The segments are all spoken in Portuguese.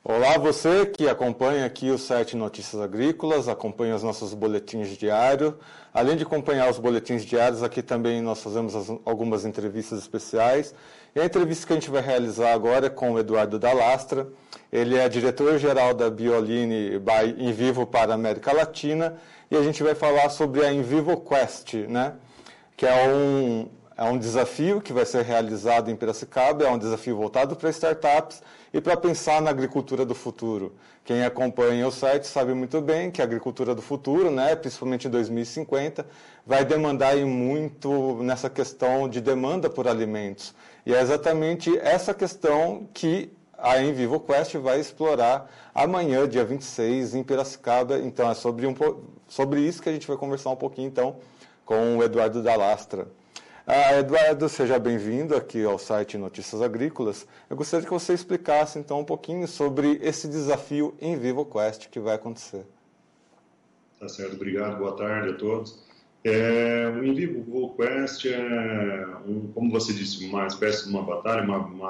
Olá, você que acompanha aqui o site Notícias Agrícolas, acompanha os nossos boletins diários. Além de acompanhar os boletins diários, aqui também nós fazemos algumas entrevistas especiais. E a entrevista que a gente vai realizar agora é com o Eduardo Dalastra. Ele é diretor-geral da Bioline by Invivo para a América Latina. E a gente vai falar sobre a Invivo Quest, né? Que é um desafio que vai ser realizado em Piracicaba, é um desafio voltado para startups e para pensar na agricultura do futuro. Quem acompanha o site sabe muito bem que a agricultura do futuro, né, principalmente em 2050, vai demandar muito nessa questão de demanda por alimentos. E é exatamente essa questão que a Invivo Quest vai explorar amanhã, dia 26, em Piracicaba. Então, é sobre isso que a gente vai conversar um pouquinho, então, com o Eduardo Dalastra. Eduardo, seja bem-vindo aqui ao site Notícias Agrícolas. Eu gostaria que você explicasse, então, um pouquinho sobre esse desafio Invivo Quest que vai acontecer. Tá certo, obrigado, boa tarde a todos. O Invivo Quest é, como você disse, uma espécie de uma batalha,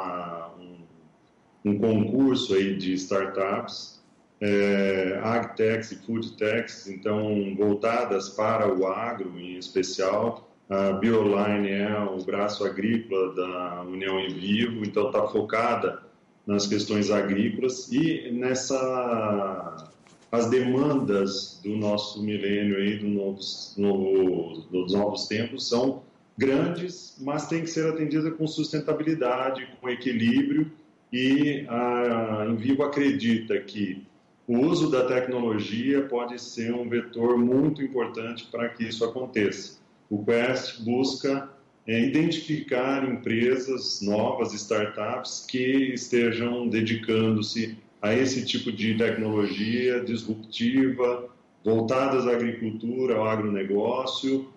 um concurso aí de startups, agtechs e foodtechs, então, voltadas para o agro em especial. A Bioline é o braço agrícola da União Invivo, então está focada nas questões agrícolas e as demandas do nosso milênio aí, dos novos tempos são grandes, mas tem que ser atendida com sustentabilidade, com equilíbrio, e a Invivo acredita que o uso da tecnologia pode ser um vetor muito importante para que isso aconteça. O Quest busca identificar empresas novas, startups, que estejam dedicando-se a esse tipo de tecnologia disruptiva, voltadas à agricultura, ao agronegócio,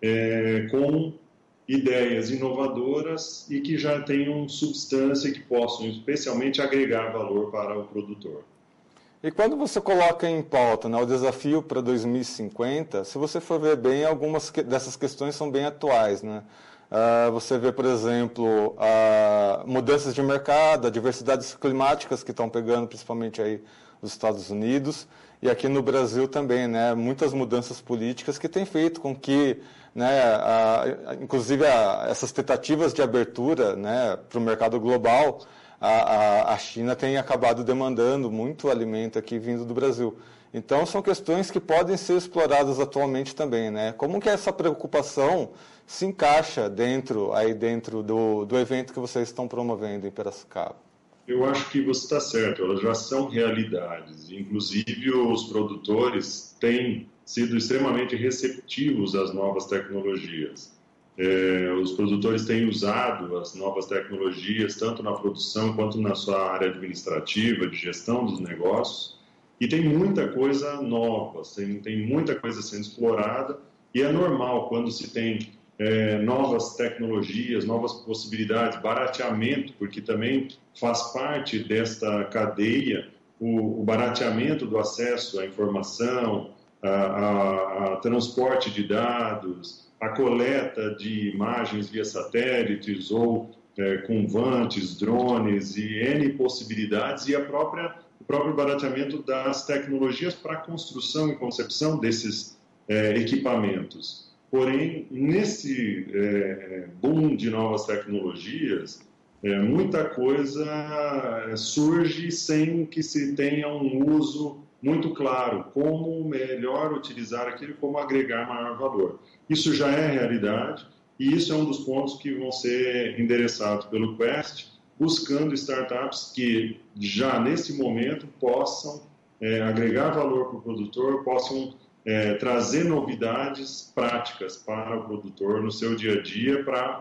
com ideias inovadoras e que já tenham substância, que possam especialmente agregar valor para o produtor. E quando você coloca em pauta, né, o desafio para 2050, se você for ver bem, algumas dessas questões são bem atuais, né? Você vê, por exemplo, mudanças de mercado, diversidades climáticas que estão pegando principalmente aí os Estados Unidos e aqui no Brasil também, né? Muitas mudanças políticas que têm feito com que, né, inclusive essas tentativas de abertura, né, para o mercado global, a China tem acabado demandando muito alimento aqui vindo do Brasil. Então, são questões que podem ser exploradas atualmente também, né? Como que essa preocupação se encaixa dentro do evento que vocês estão promovendo em Piracicaba? Eu acho que você está certo, elas já são realidades. Inclusive, os produtores têm sido extremamente receptivos às novas tecnologias. Os produtores têm usado as novas tecnologias tanto na produção quanto na sua área administrativa, de gestão dos negócios, e tem muita coisa nova, tem muita coisa sendo explorada, e é normal quando se tem novas tecnologias, novas possibilidades, barateamento, porque também faz parte desta cadeia o barateamento do acesso à informação, a transporte de dados, a coleta de imagens via satélites ou com vantes, drones e N possibilidades, e o próprio barateamento das tecnologias para a construção e concepção desses equipamentos. Porém, nesse boom de novas tecnologias, muita coisa surge sem que se tenha um uso muito claro, como melhor utilizar aquilo, como agregar maior valor. Isso já é realidade e isso é um dos pontos que vão ser endereçados pelo Quest, buscando startups que já nesse momento possam agregar valor para o produtor, possam trazer novidades práticas para o produtor no seu dia a dia para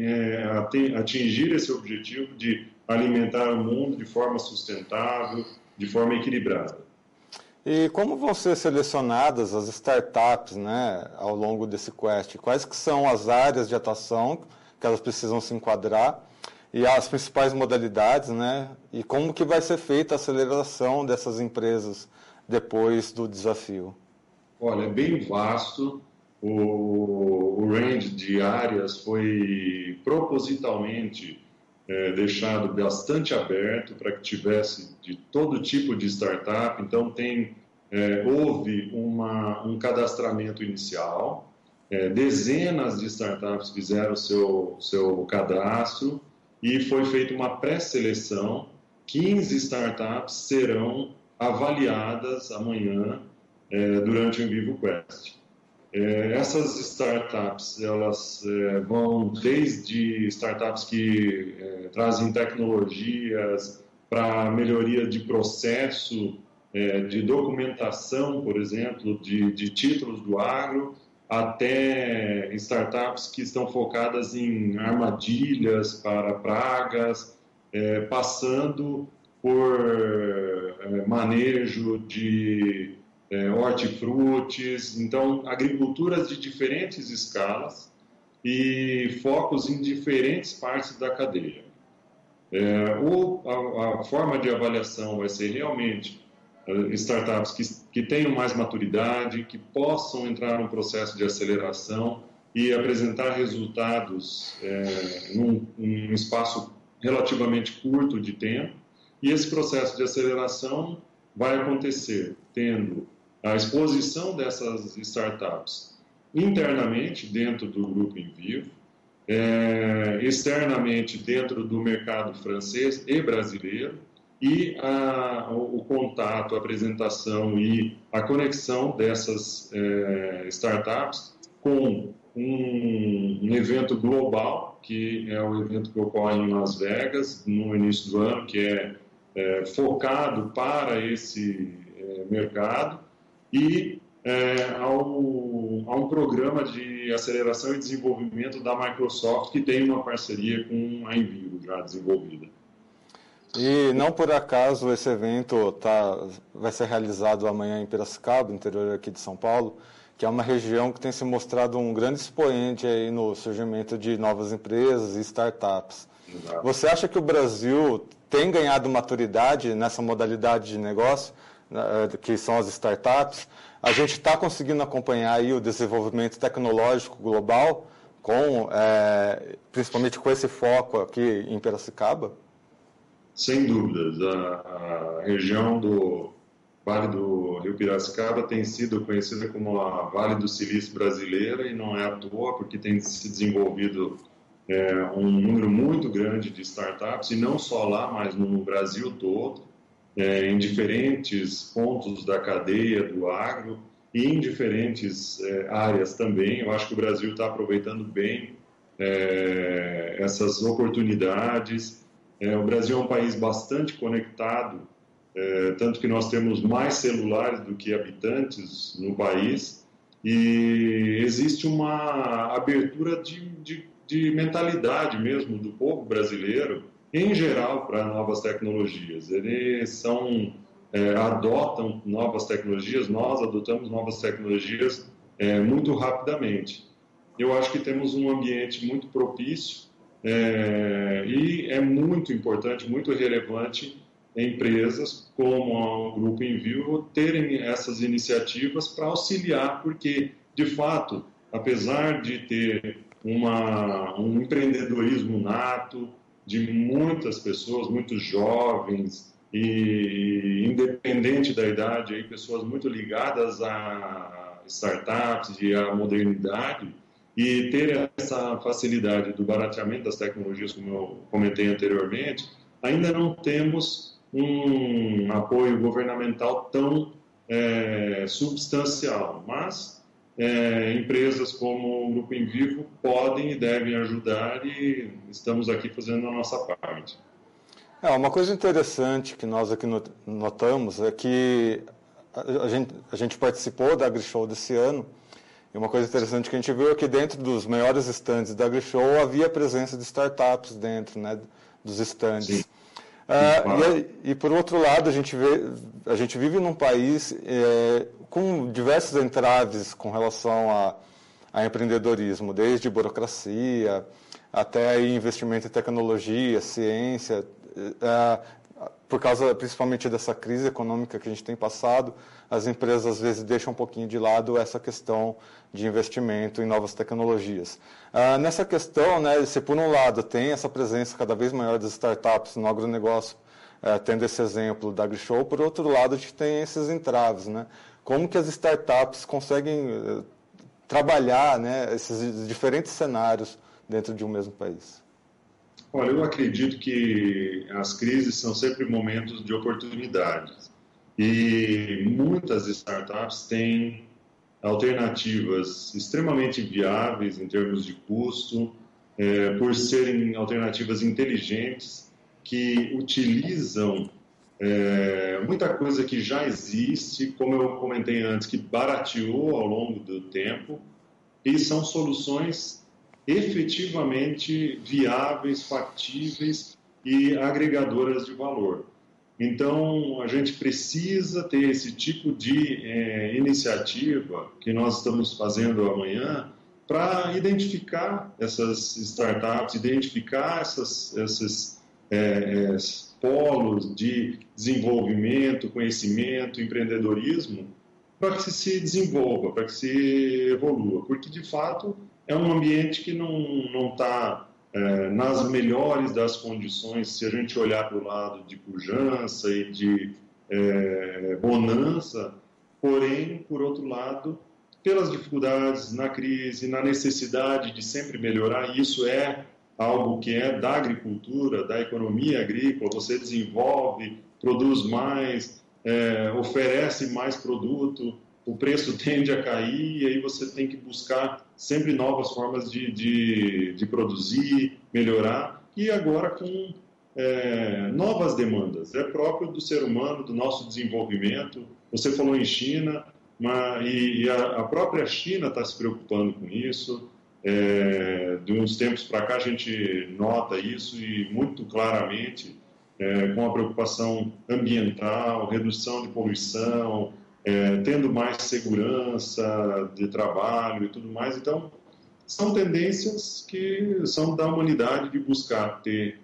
atingir esse objetivo de alimentar o mundo de forma sustentável, de forma equilibrada. E como vão ser selecionadas as startups, né, ao longo desse Quest? Quais que são as áreas de atuação que elas precisam se enquadrar e as principais modalidades, né? E como que vai ser feita a aceleração dessas empresas depois do desafio? Olha, é bem vasto. O range de áreas foi propositalmente deixado bastante aberto para que tivesse de todo tipo de startup. Então, houve um cadastramento inicial, dezenas de startups fizeram seu cadastro e foi feita uma pré-seleção. 15 startups serão avaliadas amanhã durante o InVivoQuest. Essas startups, elas vão desde startups que trazem tecnologias para melhoria de processo, de documentação, por exemplo, de títulos do agro, até startups que estão focadas em armadilhas para pragas, passando por manejo de hortifrutis, então agriculturas de diferentes escalas e focos em diferentes partes da cadeia. A forma de avaliação vai ser realmente startups que tenham mais maturidade, que possam entrar num processo de aceleração e apresentar resultados num espaço relativamente curto de tempo. E esse processo de aceleração vai acontecer tendo a exposição dessas startups internamente dentro do Grupo InVivo, externamente dentro do mercado francês e brasileiro, e o contato, a apresentação e a conexão dessas startups com um evento global, que é o evento que ocorre em Las Vegas no início do ano, que é focado para esse mercado, e a um programa de aceleração e desenvolvimento da Microsoft, que tem uma parceria com a InVivo já desenvolvida. E não por acaso esse evento vai ser realizado amanhã em Piracicaba, interior aqui de São Paulo, que é uma região que tem se mostrado um grande expoente aí no surgimento de novas empresas e startups. Exato. Você acha que o Brasil tem ganhado maturidade nessa modalidade de negócio, que são as startups? A gente está conseguindo acompanhar aí o desenvolvimento tecnológico global, principalmente com esse foco aqui em Piracicaba? Sem dúvidas. A região do Vale do Rio Piracicaba tem sido conhecida como a Vale do Silício brasileira, e não é à toa, porque tem se desenvolvido um número muito grande de startups, e não só lá, mas no Brasil todo, em diferentes pontos da cadeia do agro e em diferentes áreas também. Eu acho que o Brasil está aproveitando bem essas oportunidades. O Brasil é um país bastante conectado, tanto que nós temos mais celulares do que habitantes no país, e existe uma abertura de mentalidade mesmo do povo brasileiro, em geral, para novas tecnologias. Eles adotam novas tecnologias, nós adotamos novas tecnologias muito rapidamente. Eu acho que temos um ambiente muito propício, e é muito importante, muito relevante empresas como o Grupo InVivo terem essas iniciativas para auxiliar, porque, de fato, apesar de ter um empreendedorismo nato de muitas pessoas, muitos jovens e independente da idade, aí, pessoas muito ligadas a startups e à modernidade, e ter essa facilidade do barateamento das tecnologias, como eu comentei anteriormente, ainda não temos um apoio governamental tão substancial, mas empresas como o Grupo InVivo podem e devem ajudar, e estamos aqui fazendo a nossa parte. Uma coisa interessante que nós aqui notamos é que a gente participou da AgriShow desse ano. E uma coisa interessante que a gente viu é que dentro dos maiores estandes da AgriShow havia a presença de startups dentro, né, dos estandes. E por outro lado, a gente vive num país com diversos entraves com relação a empreendedorismo, desde burocracia até investimento em tecnologia, ciência. por causa principalmente dessa crise econômica que a gente tem passado, as empresas às vezes deixam um pouquinho de lado essa questão de investimento em novas tecnologias. Nessa questão, né, se por um lado tem essa presença cada vez maior das startups no agronegócio, tendo esse exemplo da AgriShow, por outro lado a gente tem esses entraves, né? Como que as startups conseguem trabalhar, né, esses diferentes cenários dentro de um mesmo país? Olha, eu acredito que as crises são sempre momentos de oportunidades e muitas startups têm alternativas extremamente viáveis em termos de custo, por serem alternativas inteligentes que utilizam muita coisa que já existe, como eu comentei antes, que barateou ao longo do tempo, e são soluções efetivamente viáveis, factíveis e agregadoras de valor. Então, a gente precisa ter esse tipo de iniciativa que nós estamos fazendo amanhã para identificar essas startups, identificar esses polos de desenvolvimento, conhecimento, empreendedorismo, para que se desenvolva, para que se evolua. Porque, de fato, é um ambiente que não está nas melhores das condições, se a gente olhar para o lado de pujança e de bonança, porém, por outro lado, pelas dificuldades na crise, na necessidade de sempre melhorar, isso é algo que é da agricultura, da economia agrícola, você desenvolve, produz mais, oferece mais produto, o preço tende a cair e aí você tem que buscar sempre novas formas de produzir, melhorar, e agora com novas demandas. É próprio do ser humano, do nosso desenvolvimento. Você falou em China, e a própria China está se preocupando com isso. De uns tempos para cá a gente nota isso e muito claramente, com a preocupação ambiental, redução de poluição, tendo mais segurança de trabalho e tudo mais. Então, são tendências que são da humanidade de buscar ter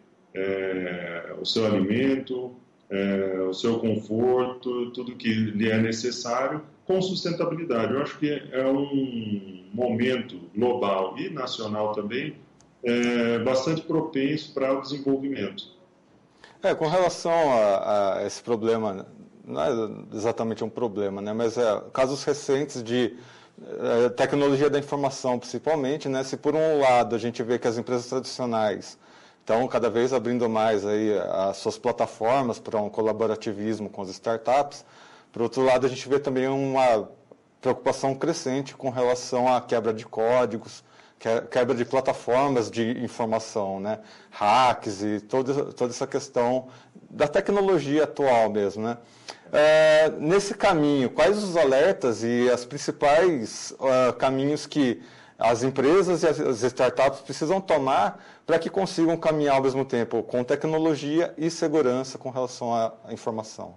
o seu alimento, o seu conforto, tudo que lhe é necessário, com sustentabilidade. Eu acho que é um momento global e nacional também bastante propenso para o desenvolvimento. Com relação a esse problema, não é exatamente um problema, né, mas casos recentes de tecnologia da informação, principalmente, né, se por um lado a gente vê que as empresas tradicionais estão cada vez abrindo mais aí as suas plataformas para um colaborativismo com as startups, por outro lado a gente vê também uma preocupação crescente com relação à quebra de códigos, quebra de plataformas de informação, né? Hacks e toda essa questão da tecnologia atual mesmo, né? Nesse caminho, quais os alertas e os principais caminhos que as empresas e as startups precisam tomar para que consigam caminhar ao mesmo tempo com tecnologia e segurança com relação à informação?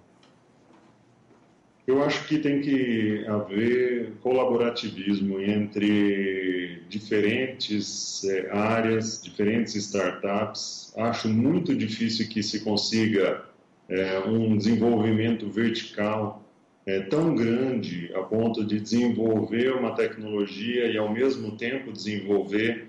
Eu acho que tem que haver colaborativismo entre diferentes áreas, diferentes startups. Acho muito difícil que se consiga um desenvolvimento vertical tão grande a ponto de desenvolver uma tecnologia e, ao mesmo tempo, desenvolver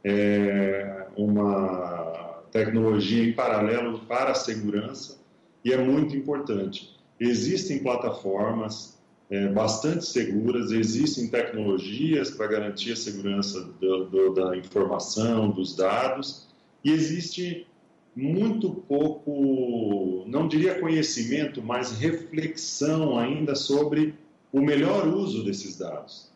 uma tecnologia em paralelo para a segurança, e é muito importante. Existem plataformas bastante seguras, existem tecnologias para garantir a segurança da informação, dos dados, e existe muito pouco, não diria conhecimento, mas reflexão ainda sobre o melhor uso desses dados.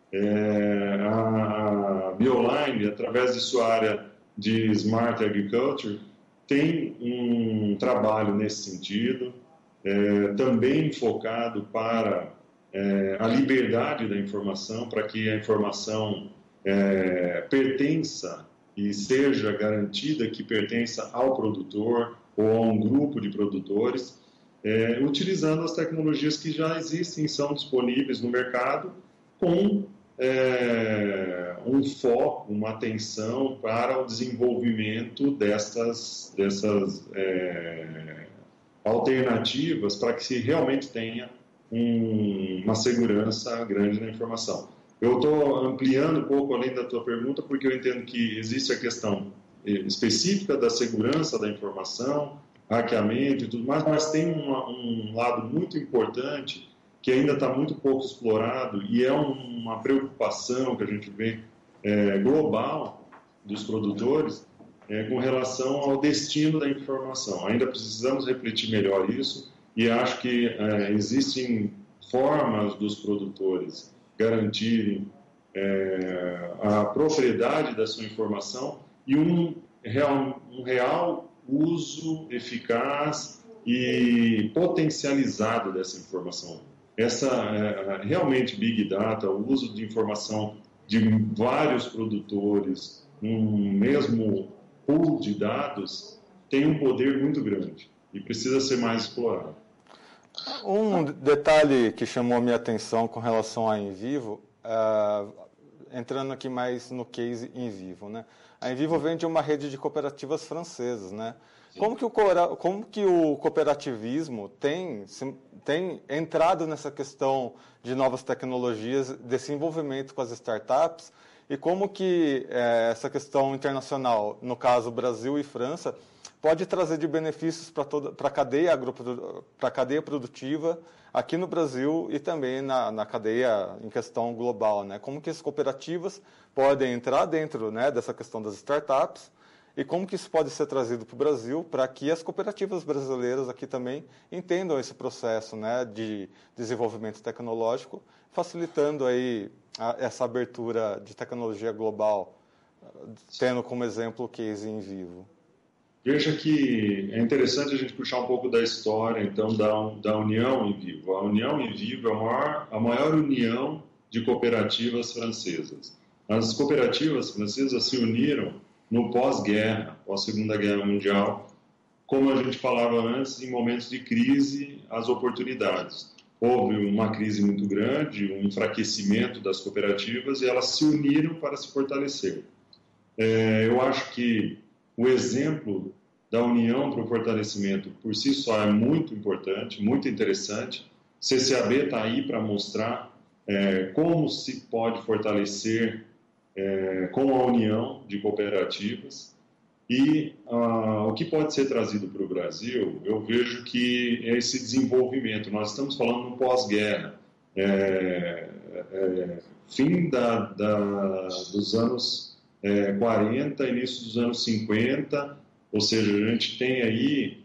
A Bioline, através de sua área de Smart Agriculture, tem um trabalho nesse sentido, também focado para a liberdade da informação, para que a informação pertença e seja garantida que pertença ao produtor ou a um grupo de produtores, utilizando as tecnologias que já existem e são disponíveis no mercado, com um foco, uma atenção para o desenvolvimento dessas alternativas para que se realmente tenha uma segurança grande na informação. Eu estou ampliando um pouco além da tua pergunta, porque eu entendo que existe a questão específica da segurança da informação, hackeamento e tudo mais, mas tem um lado muito importante que ainda está muito pouco explorado e é uma preocupação que a gente vê global dos produtores com relação ao destino da informação. Ainda precisamos refletir melhor isso e acho que existem formas dos produtores garantirem a propriedade da sua informação e um real uso eficaz e potencializado dessa informação. Realmente Big Data, o uso de informação de vários produtores num mesmo pool de dados tem um poder muito grande e precisa ser mais explorado. Um detalhe que chamou a minha atenção com relação à Envivo, entrando aqui mais no case Envivo, né? A Envivo vem de uma rede de cooperativas francesas, né? Como que o cooperativismo tem entrado nessa questão de novas tecnologias, desse envolvimento com as startups, e como que essa questão internacional, no caso Brasil e França, pode trazer de benefícios para a cadeia produtiva aqui no Brasil e também na cadeia em questão global, né? Como que as cooperativas podem entrar dentro, né, dessa questão das startups e como que isso pode ser trazido para o Brasil para que as cooperativas brasileiras aqui também entendam esse processo, né, de desenvolvimento tecnológico, facilitando aí essa abertura de tecnologia global, tendo como exemplo o case Envivo. Veja que é interessante a gente puxar um pouco da história, então, da União Envivo. A União Envivo é a maior união de cooperativas francesas. As cooperativas francesas se uniram no pós-guerra, pós-Segunda Guerra Mundial, como a gente falava antes, em momentos de crise, as oportunidades. Houve uma crise muito grande, um enfraquecimento das cooperativas e elas se uniram para se fortalecer. Eu acho que o exemplo da união para o fortalecimento por si só é muito importante, muito interessante. CCAB está aí para mostrar como se pode fortalecer com a união de cooperativas e o que pode ser trazido para o Brasil, eu vejo que é esse desenvolvimento. Nós estamos falando no pós-guerra, fim dos anos 40, início dos anos 50, ou seja, a gente tem aí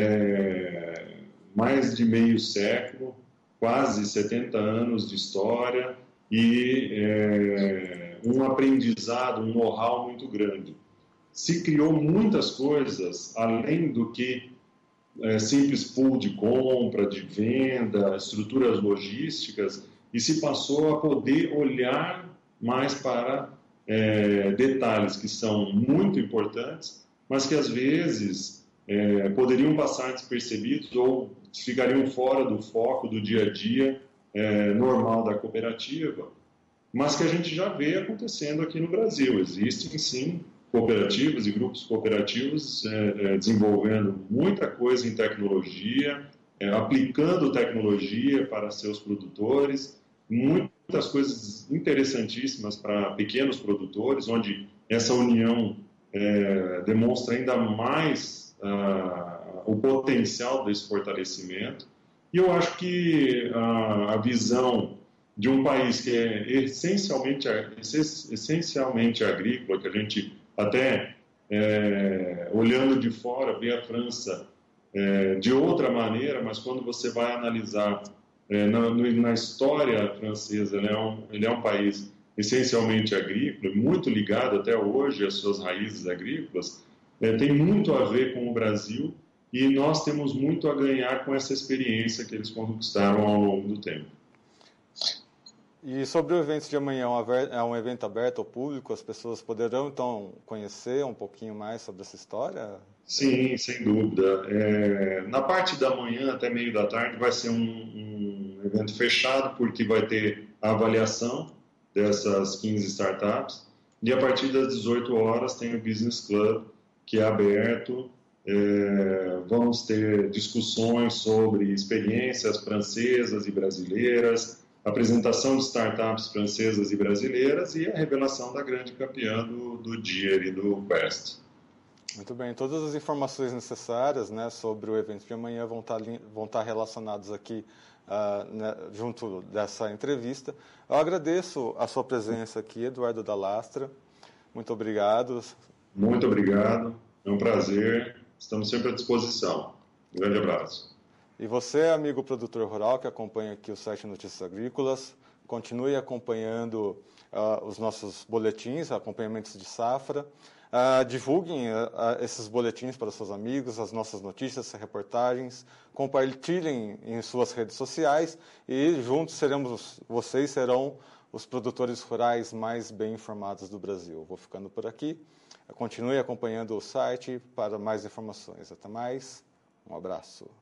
mais de meio século, quase 70 anos de história e um aprendizado, um know-how muito grande. Se criou muitas coisas, além do que simples pool de compra, de venda, estruturas logísticas, e se passou a poder olhar mais para detalhes que são muito importantes, mas que às vezes poderiam passar despercebidos ou ficariam fora do foco do dia a dia normal da cooperativa, mas que a gente já vê acontecendo aqui no Brasil. Existem, sim, cooperativas e grupos cooperativos desenvolvendo muita coisa em tecnologia, aplicando tecnologia para seus produtores, muitas coisas interessantíssimas para pequenos produtores, onde essa união demonstra ainda mais o potencial desse fortalecimento. E eu acho que a visão de um país que é essencialmente agrícola, que a gente até olhando de fora vê a França de outra maneira, mas quando você vai analisar na história francesa, ele é um país essencialmente agrícola, muito ligado até hoje às suas raízes agrícolas, tem muito a ver com o Brasil e nós temos muito a ganhar com essa experiência que eles conquistaram ao longo do tempo. E sobre o evento de amanhã, é um evento aberto ao público? As pessoas poderão, então, conhecer um pouquinho mais sobre essa história? Sim, sem dúvida. Na parte da manhã até meio da tarde vai ser um evento fechado, porque vai ter a avaliação dessas 15 startups. E a partir das 18 horas tem o Business Club, que é aberto Vamos ter discussões sobre experiências francesas e brasileiras, apresentação de startups francesas e brasileiras e a revelação da grande campeã do Deere e do Quest. Muito bem, todas as informações necessárias, né, sobre o evento de amanhã vão estar relacionadas aqui né, junto dessa entrevista. Eu agradeço a sua presença aqui, Eduardo Dalastra. Muito obrigado. Muito obrigado, é um prazer. Estamos sempre à disposição. Um grande abraço. E você, amigo produtor rural que acompanha aqui o site Notícias Agrícolas, continue acompanhando os nossos boletins, acompanhamentos de safra. Divulguem esses boletins para seus amigos, as nossas notícias, reportagens, compartilhem em suas redes sociais e juntos vocês serão os produtores rurais mais bem informados do Brasil. Vou ficando por aqui. Continue acompanhando o site para mais informações. Até mais. Um abraço.